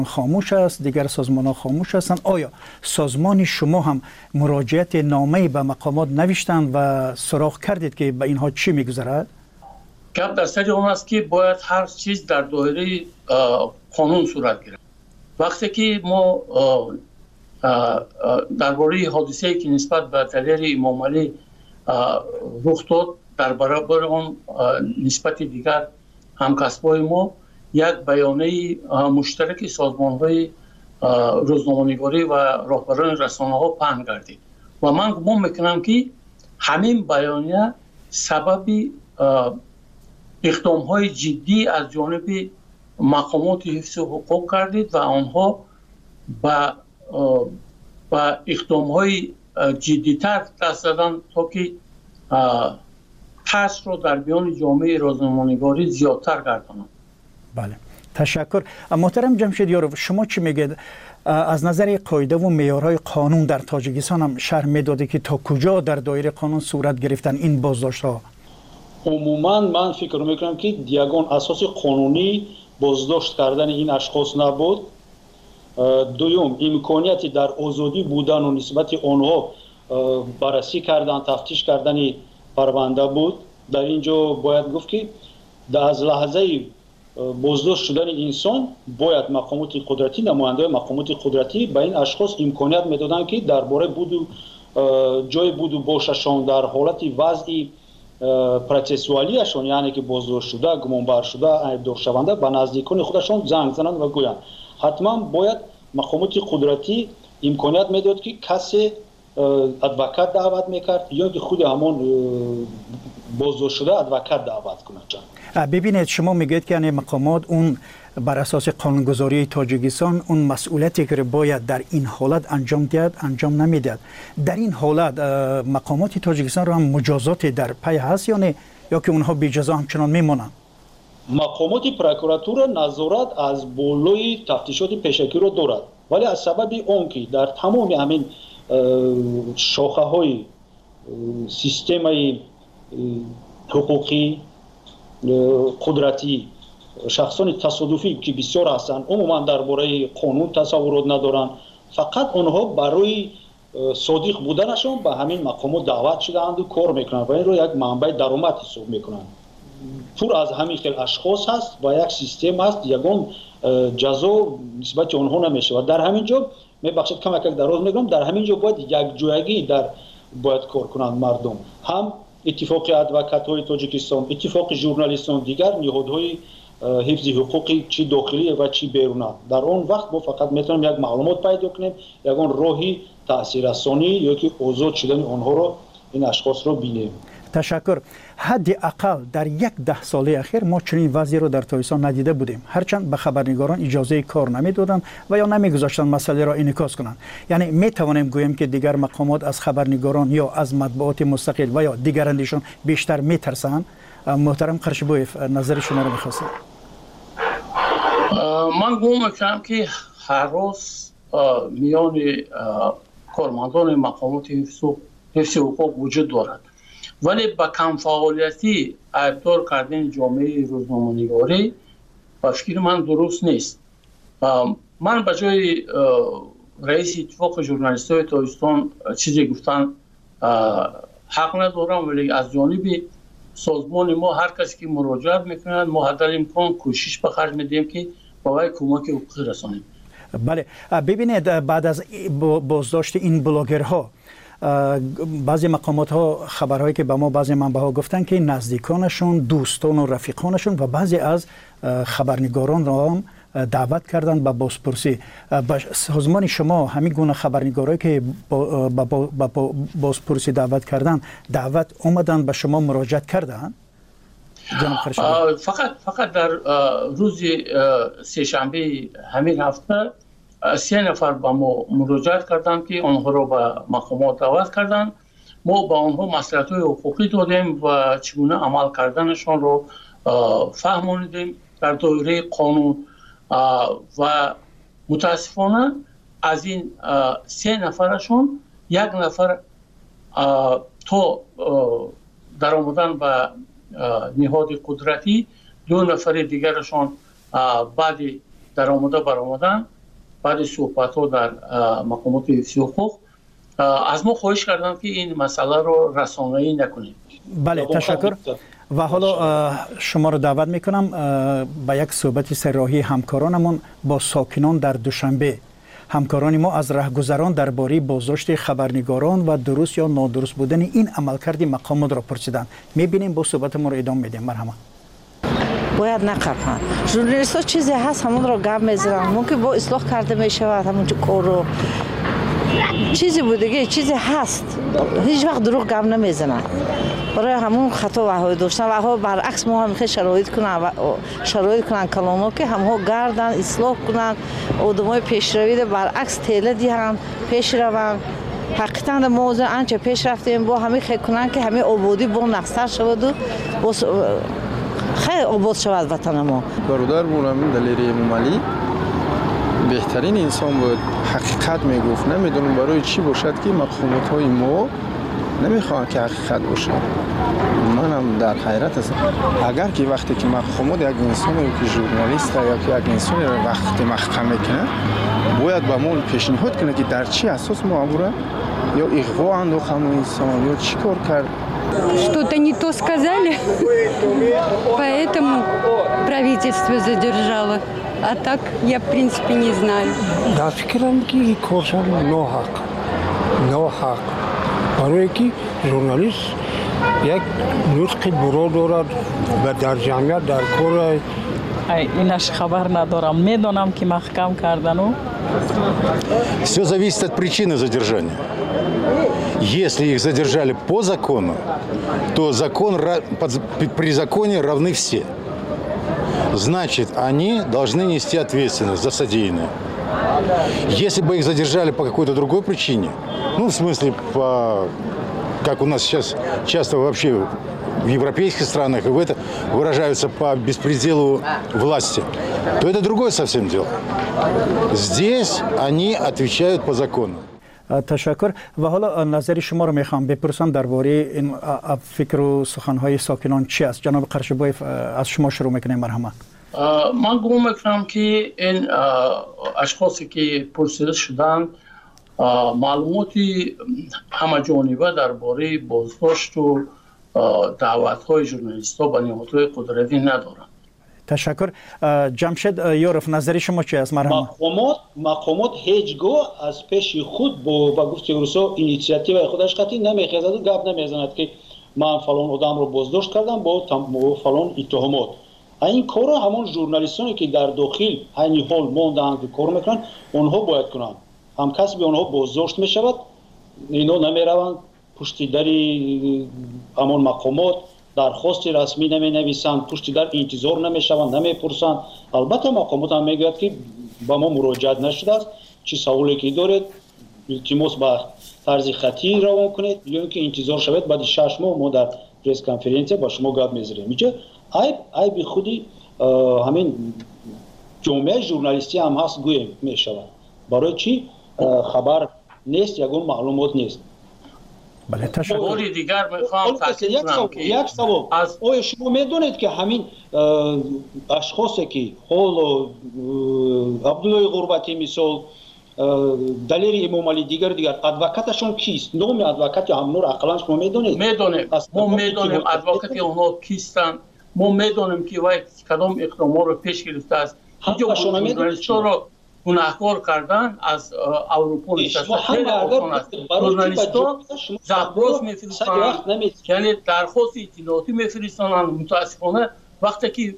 خاموش است، دیگر سازمان ها خاموش هستند. آیا سازمان شما هم مراجعت نامه‌ای به مقامات نوشتند و سراغ کردید که به اینها چی میگذرد؟ گپ در سر اون است که باید هر چیز در دایره قانون صورت گیرد. وقتی که ما درباره حادثه‌ای که نسبت به دلیر امام علی رخ داد، در برابر آن نسبت دیگر همکسبای ما یک بیانیه مشترک سازمان‌های روزنامه‌نگاری و راهبران رسانه‌ها پهن گردید و من گمان میکنم که همین بیانیه سبب اقدام‌های جدی از جانب مقامات حفظ حقوق گردید و آنها با اقدام‌های جدی‌تر دست زدن تا که ترس رو در میان جامعه روزنامه‌نگاری زیادتر گردانند. بله، تشکر. محترم جمشیدیارov، شما چی میگید؟ از نظر قاعده و معیارهای قانون در تاجیکستان هم شرح میداده که تا کجا در دایره قانون صورت گرفتن این بازداشت‌ها؟ عموما من فکر میکنم که یگان اساس قانونی بازداشت کردن این اشخاص نبود. دوم، امکانیتی در آزادی بودن و نسبت آنها بررسی کردن، تفتیش کردن پرونده بود. در اینجا باید گفت که از لحظه بازداشت شدن انسان باید مقامات قدرتی، نماینده مقامات قدرتی به این اشخاص امکانیت میدادن که درباره جای بود و باششان در حالت وضع پروسسوالیشان، یعنی که بازداشت شده، گمانبر شده، عیبدار شونده، به نزدیکان خودشان زنگ زنند و گویند. حتما باید مقامات قدرتی امکانیت میداد که کسی ادوکات دعوت میکرد یا که خود همان بازداشت شده ادوکات دعوت کنند. ببینید، شما میگید که یعنی مقامات اون بر اساس قانونگذاری تاجیکستان اون مسئولیتی که باید در این حالت انجام دهد انجام نمیدهد. در این حالت مقامات تاجیکستان رو هم مجازات در پی هست یا نه، یا که اونها بی جزا همچنان میمونند؟ مقامات پروکراتور نظارت از بالای تفتیشات پیشکی رو دارد، ولی از سبب اون که در تمام همین شاخه های سیستم حقوقی قدرتی شخصان تصادفی که بسیار هستند عموما درباره قانون تصورات ندارند، فقط آنها برای صادق بودنشان به همین مقامات دعوت شده‌اند و کار میکنند و این رو یک منبع درآمد حساب میکنند. پر از همین خیل اشخاص هست و یک سیستم هست، یگان جزا نسبت آنها نمیشه و در همین جا میبخشید کم دراز میگم، در همین جا باید یک جایگی باید کار کنند مردم، هم اتفاق ادوکات های تاجیکستان، اتفاق ژورنالیستان، دیگر نهادهای حفظ حقوقی چی داخلی و چی بیرونی. در اون وقت ما فقط میتونیم یک معلومات پیدا کنیم، یگان راهی تاثیررسانی یا که آزاد شدن آنها رو، این اشخاص رو بینیم. تشکر. حداقل در 10 ساله اخیر ما چنین وضعی رو در تاجیکستان ندیده بودیم، هرچند به خبرنگاران اجازه کار نمیدادند و یا نمیگذاشتند مسئله را انعکاس کنند. یعنی می توانیم گوییم که دیگر مقامات از خبرنگاران یا از مطبوعات مستقل و یا دیگرانشون بیشتر میترسند. محترم قرشبویف، نظر شما رو میخواستم. من گمان میکنم که هر روز میان کارمندان مقامات حفظ حقوق وجود دارد، ولی با کم فعالیتی عیبدار کردن جامعه روزنامه‌نگاری با فکر من درست نیست. من به جای رئیس اتفاق ژورنالیست‌های تاجیکستان چیزی گفتن حق ندارم، ولی از جانب سازمان ما هر کسی که مراجعت میکنند ما حد الامکان کوشش به خرج میدیم که برای کمک حقوقی رسانیم. بله، ببینید بعد از بازداشت این بلاگرها بعضی مقامات ها خبرهایی که به ما بعضی منبع‌ها گفتن که نزدیکانشون، دوستان و رفیقانشون و بعضی از خبرنگاران را هم دعوت کردن به بازپرسی. به سازمان شما همین گونه خبرنگارایی که با بازپرسی دعوت کردن اومدن به شما مراجعت کردن؟ فقط در روز سه‌شنبه همین هفته 3 نفر با ما مراجعت کردند که آنها را به مقامات دعوت کردند. ما با آنها مصلحت‌های حقوقی دادیم و چگونه عمل کردنشان را فهمانیدیم در دایره قانون و متاسفانه از این 3 نفرشون 1 نفر تا در آمدن به نهاد قدرتی، 2 نفر دیگرشان بعد در آمده برآمدن بعد صحبت ها در مقامات حفظی حقوق از ما خواهش کردن که این مسئله رو رسانه‌ای نکنیم. بله تشکر. و حالا شما رو دعوت میکنم به یک صحبت سراحی همکارانمون با ساکنان در دوشنبه. همکاران ما از راهگذران درباره بازداشت خبرنگاران و درست یا نادرست بودن این عملکرد مقامات را پرسیدند. میبینیم با صحبت ما رو ادامه میدیم. مرحبا. باید نقفن. ژورنالیست ها چیزی هست همون رو گم میزنن. ممکن با اصلاح کرده میشود همونجا کار رو چیزی بوده چیزی هست هیچ وقت دروغ گم نمیزنن. برای همون خطا وهای داشتن و ها برعکس ما هم شرایط کنن کلانو که همها گردن اصلاح کنن آدمای پیشروی برعکس تیله دیهن پیش روان. حقیقتا موضوع آنچه پیش رفتیم با همه خیلی کنن که همه آبادی با نقصر شود و خیلی آباد شود وطن ما. برادر بولم دلیری امومالی بهترین انسان بود، حقیقت میگفت. نمیدونم برای چی باشد که مقامات های ما نمیخوان که حقیقت باشه. منم در حیرت هستم. اگر که وقتی که مقامات یک انسان که ژورنالیست یا که یک انسان را وقتی محکم میکنه باید با ما پیشنهاد کنه که در چی اساس معامله یا اغوا انداخت همون انسان یا چی کار کرد. Что-то не то сказали, поэтому правительство задержало. А так я, в принципе, не знаю. Да, фикрам ки коршан ноҳақ. барое ки журналист як нутқи буро дорад ва дар ҷамъият дар кор инаш хабар надорам. Медонам ки маҳкам кардану. Все зависит от причины задержания. Если их задержали по закону, то при законе равны все. Значит, они должны нести ответственность за содеянное. Если бы их задержали по какой-то другой причине, ну, в смысле, как у нас сейчас часто вообще в европейских странах, и в это выражаются по беспределу власти, то это другое совсем дело. Здесь они отвечают по закону. تشکر. و حالا نظر شما رو میخوام بپرسم درباره این فکر و سخنهای ساکنان چی است؟ جناب قرشبایف از شما شروع میکنیم. مرحبا. من گمان میکنم که این اشخاصی که پرسیده شدند معلوماتی همه جانبه درباره بازداشت و دعوت‌های ژورنالیست‌ها به نهادهای قدرتی ندارند. تشکر. جمشید یورف نظری شما چی است؟ مرحبا. مقامات هیچگاه از پیش خود با گفته روسا اینیشیاتیو خودش قطعی نمیخواهد و گپ نمیزند که من فلان آدم رو بازداشت کردم با فلان اتهامات. این کارا همون ژورنالیستانی که در داخل این حال ماندند که کار میکنن اونها باید کنند. هم کسی به اونها بازداشت میشود اینا نمیروند پشت در همون مقامات درخواست رسمی نمی‌نویسند، پشت در انتظار نمی‌شوند، نمی‌پرسند. البته مقامات هم میگوید که با ما مراجعت نشده است، چه سوالی که دارید التماس با طرز خطی روان کنید یا اینکه انتظار شود بعد 6 ماه ما در پرس کنفرانس با شما گپ می‌زنیم. میشه عیب خودی همین جامعه ژورنالیستی هم هست گویم میشود. برای چی خبر نیست یگان معلومات نیست. بله تشکر. موردی دیگر میخوام تاکید کنم که یک سوال آیا شما میدونید که همین اشخاصی که حال عبدالله غربتی مثال دلیری امامعلی دیگر ادوکاتشون کیست؟ نام ادوکات همون رو اقلا شما میدونید؟ میدونیم. ما میدونیم ادوکات اونها کیستن. ما میدونیم که وای کدام اقدامات رو پیش گرفته است. اینجا ژورنالیست‌ها رو گناهکار کردن از اروپا نشسته. خیلی آسان است. ژورنالیست‌ها زبراس میفرستند، یعنی درخواست اطلاعاتی میفرستند. متاسفانه وقتی که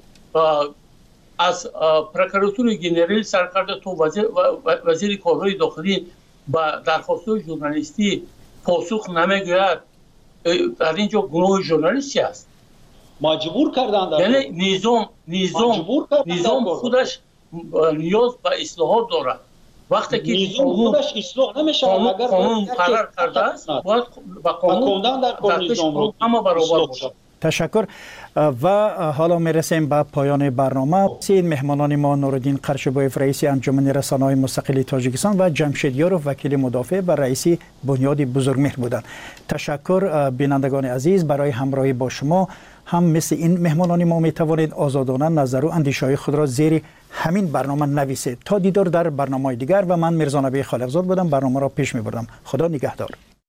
از پروکراتور جنرال سرکرده تو وزیر کارهای داخلی با درخواست‌های ژورنالیستی پاسخ نمیگوید، در اینجا گناه ژورنالیستی است. مجبور کردند. یعنی نظام خودش نیاز به اصلاحات دارد. وقتی که خودش اصلاح نمیشه اگر قانون قرار کرده است باید با قانون در نظام رو همه برابر باشد. تشکر. و حالا میرسیم به پایان برنامه. سید مهمانان ما نورالدین قرشبایف رئیس انجمن رسانه‌های مستقل تاجیکستان و جمشید یاروف وکیل مدافع و رئیس بنیاد بزرگمهر بودند. تشکر بینندگان عزیز برای همراهی با شما. هم مثل این مهمانان ما میتوانید آزادانه نظر و اندیشه‌های خود را زیر همین برنامه نویسید. تا دیدار در برنامه دیگر و من میرزا نبی خالقزاد بودم، برنامه را پیش میبردم. خدا نگهدار.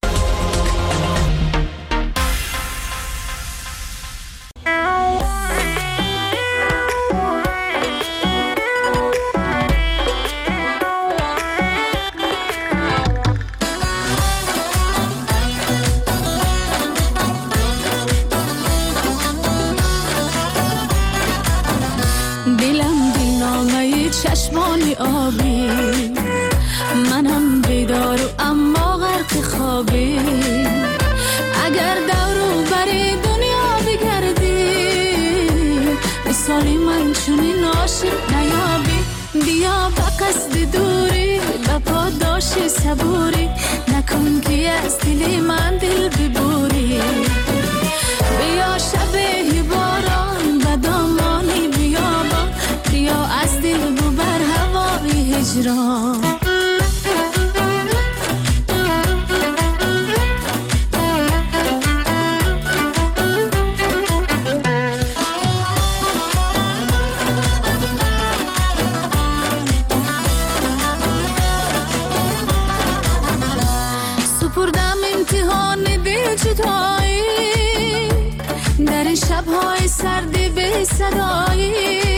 چشمانی آبی، منم بیدار و اما غرق خوابی. اگر دورو بری دنیا بگردی، مثالی من چونین عاشق نیابی. بیا به قصد دوری، به پاداش صبوری، نکن که از دل من دل ببوری. بیا شبه باران به دامانی بیابان، بیا از دل ببر هوای هجران. سپردم امتحان دل جدایی، در شب‌های سرد به صدایی.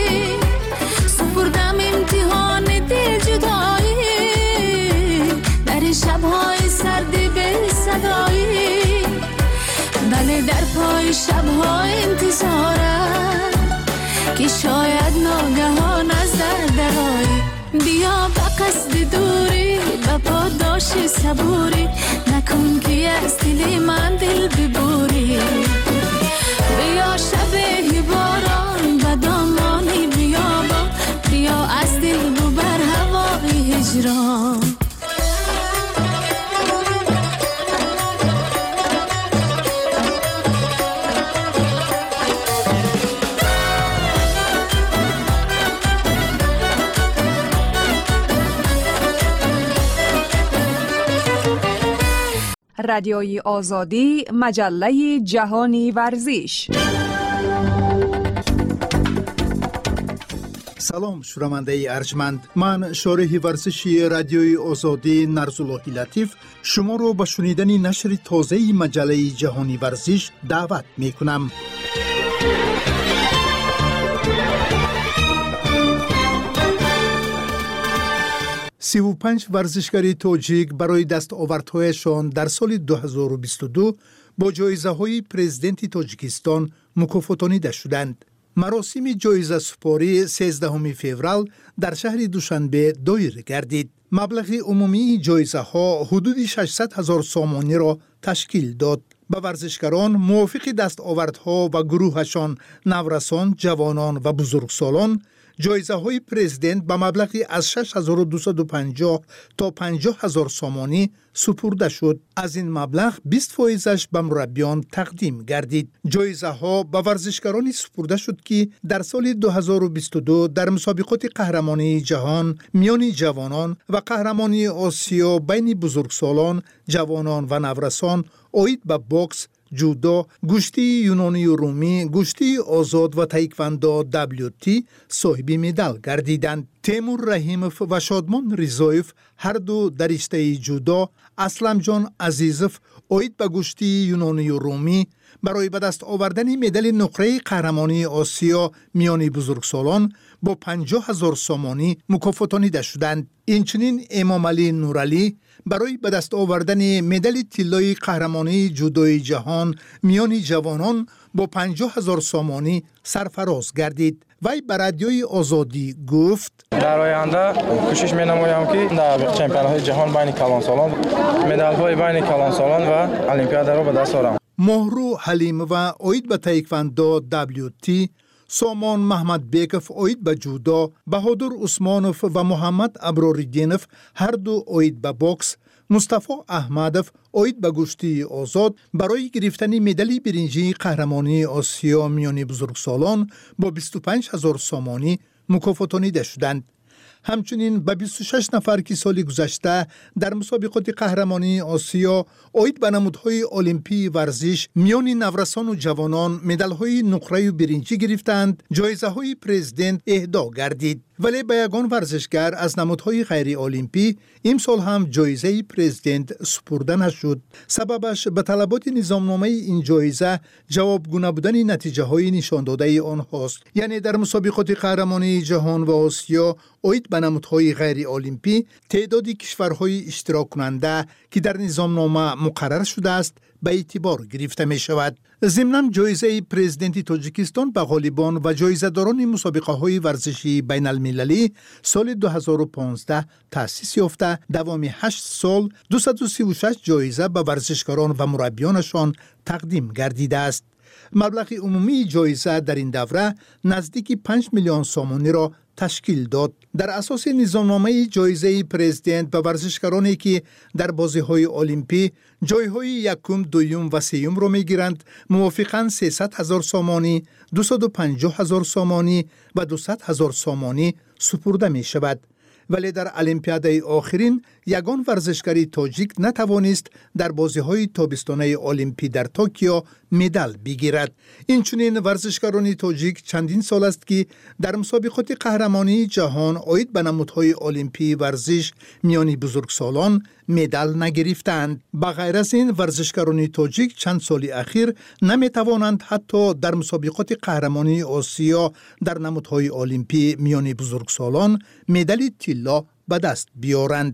سپردم امتحان دل جدایی، در شب‌های سرد به صدایی. بله در پای شب‌ها انتظارم که شاید ناگهان از درآیی. بیا به قصد دوری، به پاداش صبوری، نکن که از دل من دل ببوری. بیا شبه باران به دامانی بیابان، بیا از دل ببر هوای هجران. رادیوی آزادی، مجله جهانی ورزش. سلام شنونده ارجمند، من شارح ورزشی رادیوی آزادی نرزالله لطیف شما رو به شنیدن نشر تازه مجله جهانی ورزش دعوت می کنم. سی و 35 ورزشکاری تاجیک برای دستاوردهایشان در سال 2022 با جایزه‌های پرزیدنت تاجیکستان مکافاتانیده شدند. مراسم جایزه سپاری 13 فوریه در شهر دوشنبه دایر گردید. مبلغ عمومی جایزه ها حدود 600,000 سامانی را تشکیل داد. به ورزشکاران موافق دستاوردها و گروهشان نورسان، جوانان و بزرگسالان جایزه های پرزیدنت به مبلغی از 6250 تا 50,000 سامانی سپرده شد. از این مبلغ 20% به مربیان تقدیم گردید. جایزه ها به ورزشکارانی سپرده شد که در سال 2022 در مسابقات قهرمانی جهان میان جوانان و قهرمانی آسیا بین بزرگسالان، جوانان و نورسان آید به باکس، جودو، گشتی یونانی و رومی، گشتی آزاد و تایکواندو WT صاحب مدال گردیدند. تیمور رحیموف و شادمان رضایف هر دو در رشته جودو، اسلم جان عزیزوف آید به گشتی یونانی و رومی برای به دست آوردن مدال نقره قهرمانی آسیا میان بزرگسالان با 50,000 سامانی مکافاتانیده شدند. اینچنین امام علی نورعلی برای به دست آوردن مدال طلای قهرمانی جودوی جهان میان جوانان با 50,000 سامانی سرفراز گردید. وی به رادیوی آزادی گفت: در آینده کوشش می‌نمایم که در چمپیونات جهان بین کلانسالان مدال‌های بین کلانسالان و المپیاد را به دست آورم. مهرو حلیم و آید به تایکواندو WT، سامان محمد بیکف آید به جودو، بهادر عثمانوف و محمد ابراریدینوف هر دو آید به باکس، مصطفی احمدوف آید به گشتی آزاد برای گرفتن مدال برنجی قهرمانی آسیا میان بزرگسالان با 25,000 سامانی مکافاتانیده شدند. همچنین به 26 نفر که سال گذشته در مسابقات قهرمانی آسیا اوید به نمودهای المپی ورزش میان نورسان و جوانان مدال‌های نقره و برنجی گرفتند، جایزه‌های پرزیدنت اهدا گردید. ولی به یگان ورزشگر از نمودهای غیر المپی امسال هم جایزه پرزیدنت سپرده نشد. سببش به طلبات نظامنامه این جایزه جوابگو نبودن نتیجه های نشان داده آنهاست. یعنی در مسابقات قهرمانی جهان و آسیا اوید به نمودهای غیر المپی تعدادی کشورهای اشتراک کننده که در نظامنامه مقرر شده است به اعتبار گرفته می شود. ضمناً جایزه پرزیدنت تاجیکستان به غالبان و جایزه‌داران مسابقه های ورزشی بین المللی سال 2015 تأسیس یافته، دوام 8 سال 236 جایزه به ورزشکاران و مربیانشان تقدیم گردیده است. مبلغ عمومی جایزه در این دوره نزدیک 5 میلیون سومانی را تشکیل داد. در اساس نظامنامه جایزه پرزیدنت به ورزشکارانی که در بازی‌های المپی جایهای یکم، دوم و سوم را می‌گیرند موافقاً 300,000 سومانی، 250,000 سومانی و 200,000 سومانی سپرده می شود. ولی در المپیادهای آخرین یگان ورزشکاری تاجیک نتوانست در بازی‌های تابستانه المپی در توکیو مدال بگیرد. اینچنین ورزشکاران تاجیک چندین سال است که در مسابقات قهرمانی جهان اوید به نمودهای المپی ورزش میان بزرگسالان مدال نگرفتند. بغیر از این ورزشکاران تاجیک چند سال اخیر نمیتوانند حتی در مسابقات قهرمانی آسیا در نمودهای المپی میان بزرگسالان مدال طلا به دست بیارند.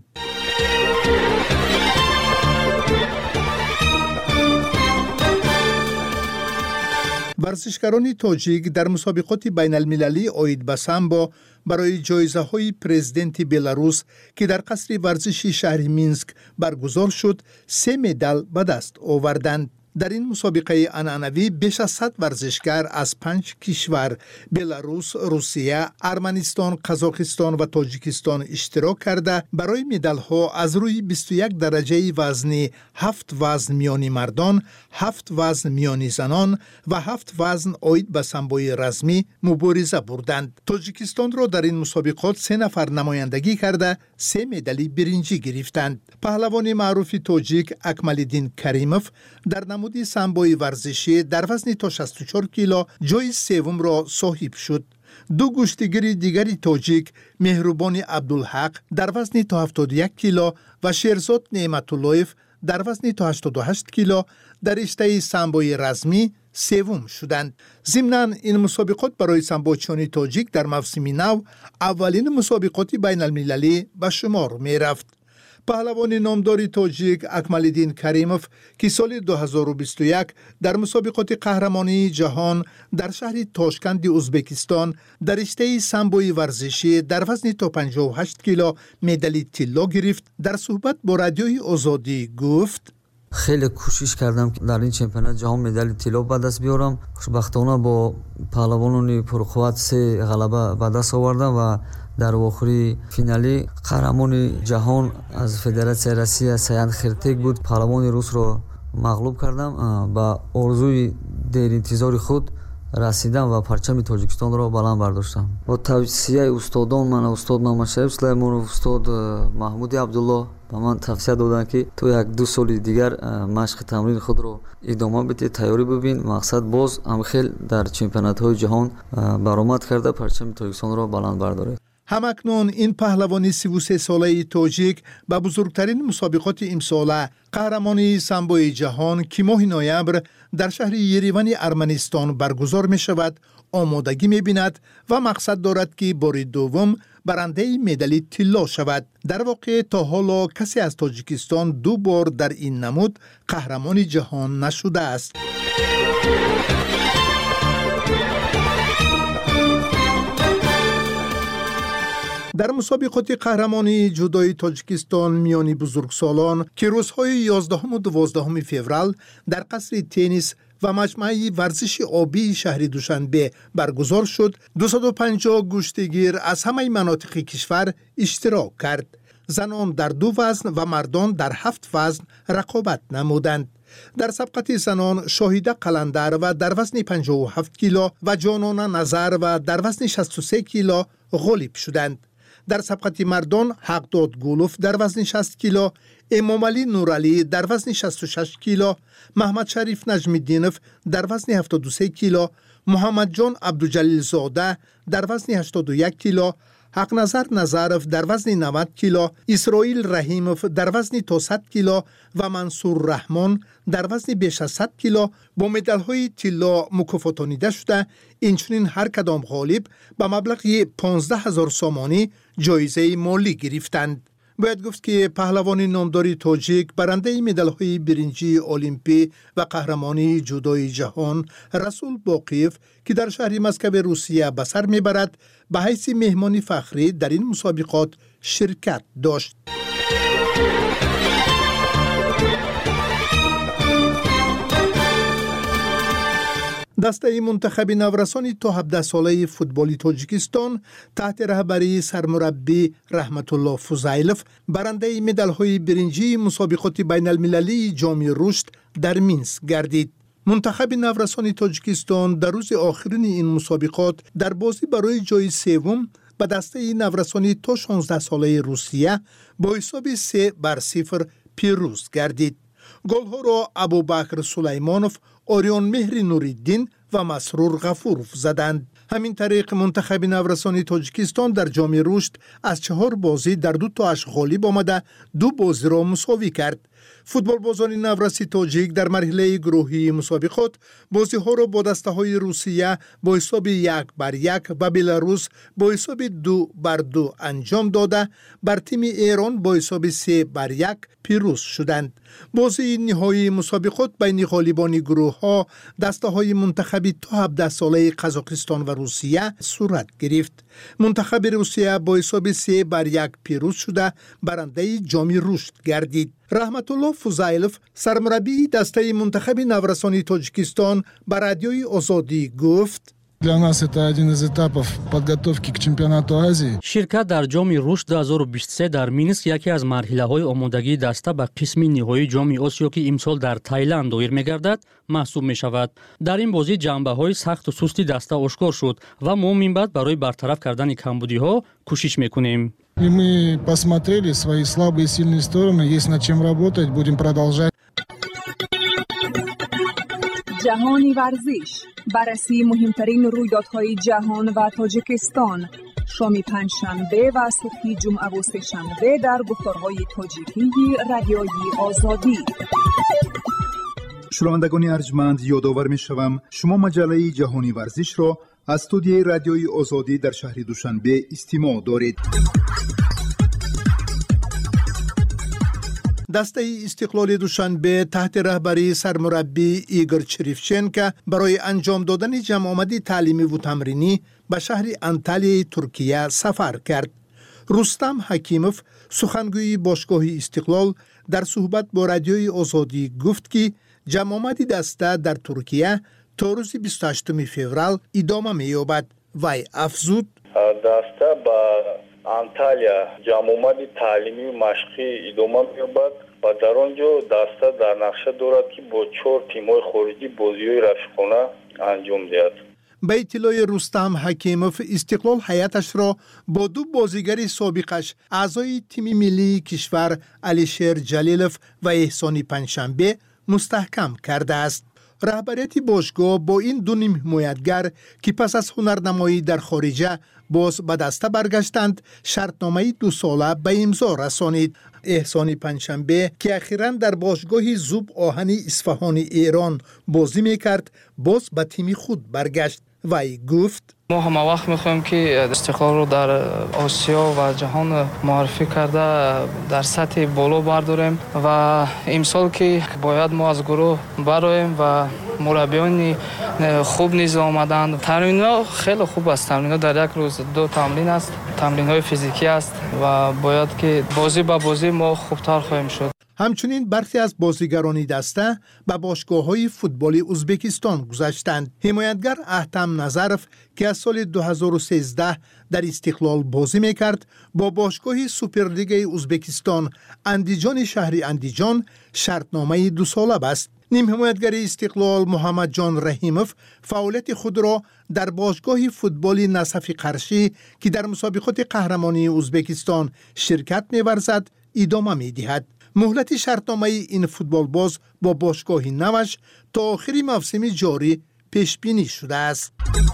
ورزشکاران تاجیک در مسابقات بین المللی اوید به سامبو برای جایزه های پرزیدنت بلاروس که در قصر ورزشی شهر مینسک برگزار شد 3 مدال به دست آوردند. در این مسابقه عنعنوی بیش از 100 ورزشکار از 5 کشور بلاروس، روسیه، ارمنستان، قزاقستان و تاجیکستان اشتراک کرده برای مدال ها از روی 21 درجه وزنی 7 وزن میانی مردان، 7 وزن میانی زنان و 7 وزن اوید به سامبوی رزمی مبارزه بردند. تاجیکستان را در این مسابقات 3 نفر نمایندگی کرده 3 مدال برنجی گرفتند. پهلوان معروف تاجیک اکمالدین کریموف در نمود سامبوی ورزشی در وزن تا 64 کیلو جای سوم را صاحب شد. دو گشتیگر دیگری تاجیک مهربان عبدالحق در وزن تا 71 کیلو و شیرزاد نعمت‌اللهیف در وزن تا 88 کیلو در رشته سامبوی رزمی سوم شدند. ضمناً این مسابقات برای سامبوچیان تاجیک در موسم نو اولین مسابقات بین المللی به شمار می رفت. پهلوان نامدار تاجیک اکمالدین کریموف که سال 2021 در مسابقات قهرمانی جهان در شهر تاشکند ازبکستان در رشته سامبوی ورزشی در وزن تا 58 کیلو مدال طلا گرفت، در صحبت با رادیوی آزادی گفت: خیلی کوشش کردم که در این چمپیونات جهان مدال طلا به دست بیارم. خوشبختانه با پهلوانان پرقوت 3 غلبه به دست آوردم و در آخری فینالی قهرمان جهان از فدراسیون روسیه سیان خرتک بود. پهلوان روس را مغلوب کردم. با آرزوی دیر انتظار خود رسیدم و پرچم تاجیکستان را بلند برداشتم. با توصیه استادان من، استاد محمد سلیمانов، استاد محمود عبدالله به من توصیه دادند که تو 1-2 سال دیگر مشق تمرین خود را ادامه بده، تیاری ببین، مقصد باز هم خیلی در چمپیونات های جهان برآمد کرده پرچم تاجیکستان را بلند برداره. همکنون این پهلوان 33 ساله تاجیک به بزرگترین مسابقات امساله قهرمانی سامبوی جهان که ماه نوامبر در شهر یریوان ارمنستان برگزار می شود آمادگی می بیند و مقصد دارد که بار دوم برنده مدال طلا شود. در واقع تا حالا کسی از تاجیکستان 2 بار در این نمود قهرمان جهان نشده است. در مسابقات قهرمانی جودوی تاجیکستان میان بزرگسالان که روزهای 11 و 12 فوریه در قصر تنیس و مجمع ورزش آبی شهر دوشنبه برگزار شد، 250 گشتیگیر از همه مناطق کشور اشتراک کرد. زنان در 2 وزن و مردان در 7 وزن رقابت نمودند. در سبقت زنان شاهیده قلندر و در وزن 57 کیلو و جانانه نظر و در وزن 63 کیلو غالب شدند. در سبقت مردان حقداد گولوف در وزن 60 کیلو، امام علی نورعلی در وزن 66 کیلو، محمد شریف نجمی‌الدینوف در وزن 73 کیلو، محمد جان عبدالجلیل زاده در وزن 81 کیلو، حق نظر نظرف در وزن 90 کیلو، اسرائیل رحیموف در وزن تا 100 کیلو و منصور رحمان در وزن بیش از 100 کیلو با مدال‌های طلا مکافاتانیده شده. اینچنین هر کدام غالب به مبلغ 15,000 سامانی جایزه مالی گرفتند. باید گفت که پهلوان نامدار تاجیک برنده مدال‌های برنجی المپی و قهرمانی جودوی جهان رسول باقیف که در شهر مسکو روسیه به سر میبرد به حیث مهمان فخری در این مسابقات شرکت داشت. دسته منتخب نورسان تا 17 ساله فوتبالی تاجیکستان تحت رهبری سرمربی رحمت الله فضیلف برنده مدال‌های برنجی مسابقات بین المللی جام رشد در مینسک گردید. منتخب نورسان تاجیکستان در روز آخرین این مسابقات در بازی برای جای سوم به دسته نورسان تا 16 ساله روسیه با حساب 3-0 پیروز گردید. گل‌ها را ابوبکر سلیمانوف، آریان مهر نوری‌الدین و مسرور غفورов زدند. همین طریق منتخب نورسان تاجیکستان در جام رشد از 4 بازی در 2 تاش غالب آمده 2 بازی را مساوی کرد. فوتبال بازان نورسی تاجیک در مرحله گروهی مسابقات بازی ها را با دسته های روسیه با حساب 1-1 و بلاروس با حساب 2-2 انجام داده بر تیم ایران با حساب 3-1 پیروز شدند. بازی نهایی مسابقات بین غالبان گروه ها دسته های منتخبی تا 17 ساله قزاقستان و روسیه صورت گرفت. منتخب روسیه با حساب 3-1 پیروز شده برنده جام رشد گردید. رحمت الله فضیلف سرمربی دسته منتخب نورسان تاجیکستان به رادیوی آزادی گفت: Для нас это один из этапов подготовки к чемпионату Азии. Ширкат дар ҷоми рушд 2023 дар Минск яке аз марҳилаҳои омодагии даста ба қисми ниҳоии ҷоми Осиё ки имсол дар Таиланд доир мегардад маҳсуб мешавад. Дар ин бозӣ ҷанбаҳои сахту сусти даста ошкор шуд ва мо минбаъд барои бартараф кардани камбудиҳо кӯшиш мекунем. И мы посмотрели свои слабые и сильные стороны, есть над чем работать, будем продолжать. جهانی ورزش، بررسی مهمترین رویدادهای جهان و تاجیکستان، شامی پنجشنبه و صبح جمعه و سه‌شنبه در گفتارهای تاجیکی رادیوی آزادی. شنوندگان ارجمند، یادآور می‌شوم شما مجله جهانی ورزش را از استودیوی رادیوی آزادی در شهر دوشنبه استماع دارید. دسته استقلال دوشنبه تحت رهبری سرمربی ایگور چریفچنکا برای انجام دادن جمع آمدی تعلیمی و تمرینی به شهر انتالیای ترکیه سفر کرد. رستم حکیموف سخنگوی باشگاه استقلال در صحبت با رادیوی آزادی گفت که جمع آمدی دسته در ترکیه تا روز 28 فوریه ادامه می‌یابد. وی افزود: دسته با انتالیا جمع آمدی تعلیمی و مشقی ادامه می‌یابد و در آنجا دسته در نقشه دارد که با 4 تیم‌های خارجی بازی‌های رفیقانه انجام دهد. به اطلاع رستم حکیموف استقلال هیئتش را با 2 بازیگر سابقش اعضای تیم ملی کشور علیشیر جلیلوف و احسانی پنجشنبه مستحکم کرده است. رهبریت باشگاه با این 2 نیم حمایتگر که پس از هنرنمایی در خارجه باز به دسته برگشتند شرطنامه 2 ساله به امضا رسانید. احسانی پنجشنبه که اخیراً در باشگاه زوب آهنی اصفهان ایران بازی میکرد باز به تیم خود برگشت. وی گفت: ما همه وقت میخوایم که استقلال رو در آسیا و جهان معرفی کرده در سطح بالا برداریم و امسال که باید ما از گروه برایم و مربیان خوب نیز آمدند. تمرین‌ها خیلی خوب است. تمرین‌ها در یک روز 2 تمرین است. تمرین‌های فیزیکی است و باید که بازی به بازی ما خوبتر خواهیم شد. همچنین برخی از بازیگران دسته به باشگاه‌های فوتبالی ازبکستان گذشتند. حمایتگر احتم نظرف که از سال 2013 در استقلال بازی میکرد با باشگاه سوپرلیگ ازبکستان اندیجان شهری اندیجان شرطنامه 2 ساله بست. نیم حمایتگر استقلال محمد جان رحیموف فعالیت خود را در باشگاه فوتبال نصف قرشی که در مسابقات قهرمانی ازبکستان شرکت می‌ورزد ادامه می‌دهد. مهلت شرطنامه این فوتبال باز با باشگاه نوش تا آخر موسم جاری پیش بینی شده است.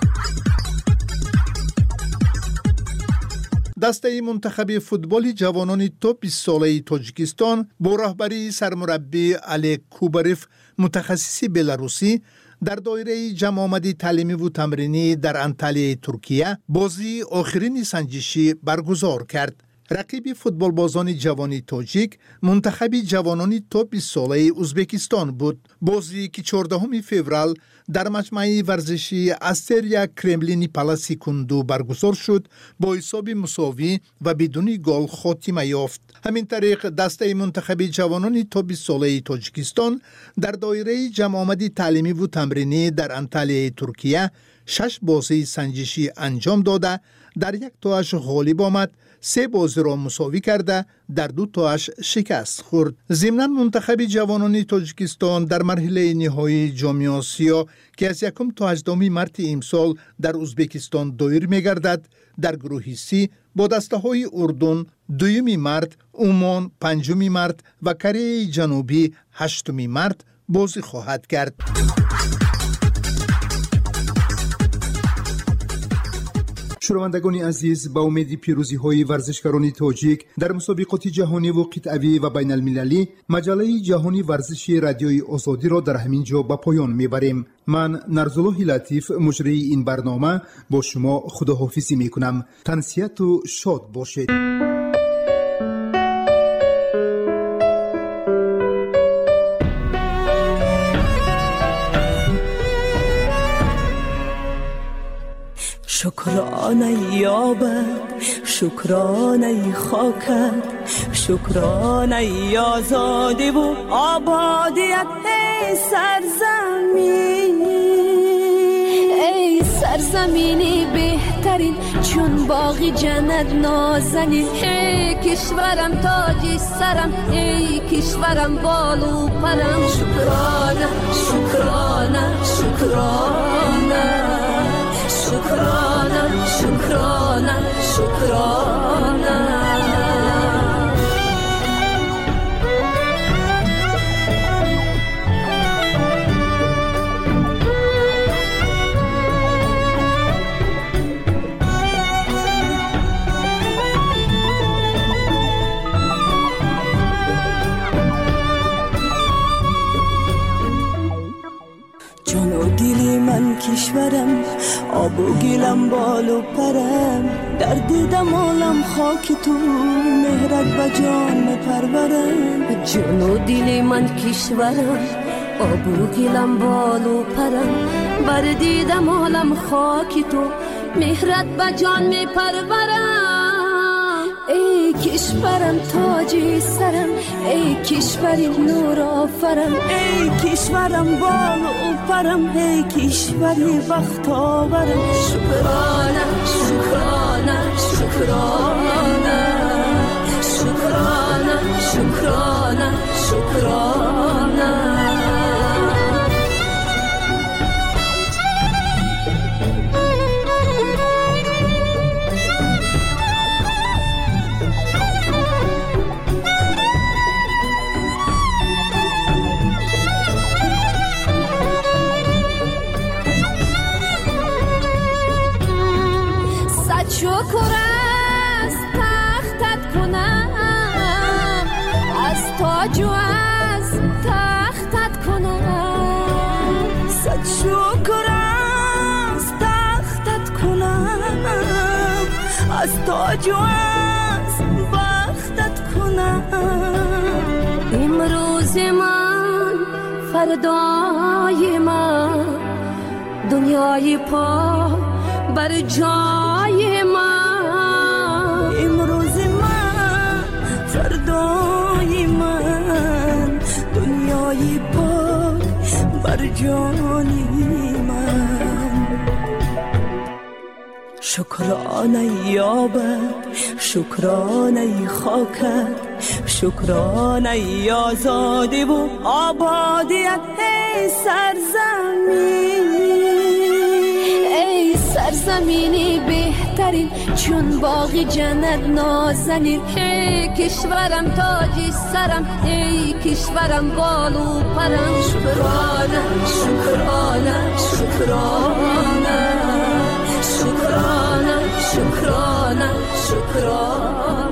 دسته منتخب فوتبال جوانان تا 20 ساله تاجیکستان با رهبری سرمربی علی کوباروف متخصص بلاروسی در دایره جمع آمدی تعلیمی و تمرینی در انطالیه ترکیه بازی آخرین سنجشی برگزار کرد. رقیب فوتبال بازان جوانی تاجیک منتخب جوانان تا 20 ساله ازبکستان بود. بازی که 14 فوریه در مجمع ورزشی استریا کرملینی پالاسی کندو برگزار شد با حساب مساوی و بدون گل خاتمه یافت. همین طریق دسته منتخب جوانان تا 20 ساله تاجیکستان در دایره جمع آمدی تعلیمی و تمرینی در انطالیه ترکیه 6 بازی سنجشی انجام داده در 1 تاش غالب آمد، 3 بازی را مساوی کرده در 2 تاش شکست خورد. ضمناً منتخب جوانان تاجیکستان در مرحله نهایی جام آسیا که از 1 تا 18 مارس امسال در ازبکستان دایر می‌گردد در گروه سی با دسته‌های اردن 2 مارس، عمان 5 مارس و کره جنوبی 8 مارس بازی خواهد کرد. شنوندگان عزیز، با امید پیروزی های ورزشکاران تاجیک در مسابقات جهانی و قطعی و بین المللی، مجله جهانی ورزشی رادیوی آزادی را در همین جا به پایان میبریم. من نرزالله لطیف مجری این برنامه با شما خداحافظی میکنم. تنسیت و شاد باشید. شکرانه یابد، شکرانه خاکت، شکرانه آزادی و آبادیت. ای سرزمین، ای سرزمینی بهترین چون باغی جنت نازنین. ای کشورم تاج سرم، ای کشورم بالو پرم. شکرانه شکرانه شکرانه شکرانه شکرانه شکرانه. جان و دلی من کشورم، آب و گلم بال و پرم. در دیدم عالم خاک تو، مهرت به جان میپرورم. جان و دلی من کشورم، آب و گلم بال و پرم. بر دیدم عالم خاک تو، مهرت به جان میپرورم. ای کشورم تاج سرم، ای کشوری نور آفرم. ای کشورم بال و پرم، ای کشوری بخت آورم. شکرانه شکرانه شکرانه شکرانه شکرانه شکرانه. شکر از تختت کنم، از تاج و از تختت کنم. صد شکر از تختت کنم، از تاج و از بختت کنم. امروز من فردای من، دنیای پا بر جای من. امروز من فردای من، دنیای پاک بر جانی من. شکرانه یابد، شکرانه خاکت، شکرانه ای آزادی و آبادیت ای سرزمین، ای سرزمینی بهترین چون باغی جنت نازنین. ای کشورم تاجی سرم، ای کشورم بالو پرم. شکرانه شکرانه شکرانه شکرانه شکرانه شکرانه.